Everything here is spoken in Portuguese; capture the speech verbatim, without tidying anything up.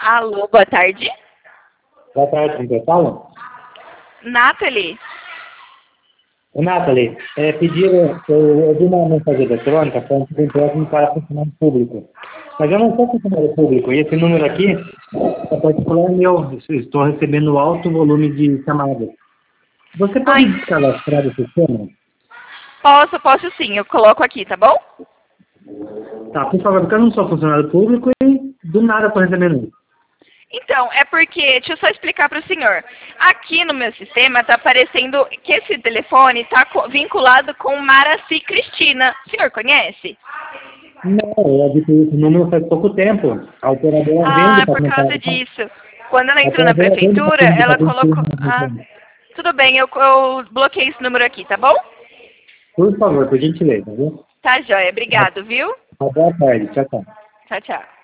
Alô, boa tarde. Boa tarde, com quem fala? Nathalie. Ô, Nathalie, é, pediram, eu, eu vi uma mensagem eletrônica falando que o empréstimo para funcionário público. Mas eu não sou funcionário público, e esse número aqui é particular meu. Eu estou recebendo alto volume de chamadas. Você pode Ai, descalastrar o sistema? posso, posso sim. Eu coloco aqui, tá bom? Tá, por favor, porque eu não sou funcionário público e do nada estou recebendo isso. Então, é porque, deixa eu só explicar para o senhor. Aqui no meu sistema está aparecendo que esse telefone está vinculado com Maraci Cristina. O senhor conhece? Não, eu adquiri esse número faz pouco tempo. A operadora Ah, vende é para por tentar. causa disso. Quando ela A entrou na operadora vende para prefeitura, ela colocou... Ah, tentar. tudo bem, eu, eu bloqueei esse número aqui, tá bom? Por favor, por gentileza, viu? Tá, joia. Obrigado, viu? Uma boa tarde. Tchau, tchau. Tchau, tchau.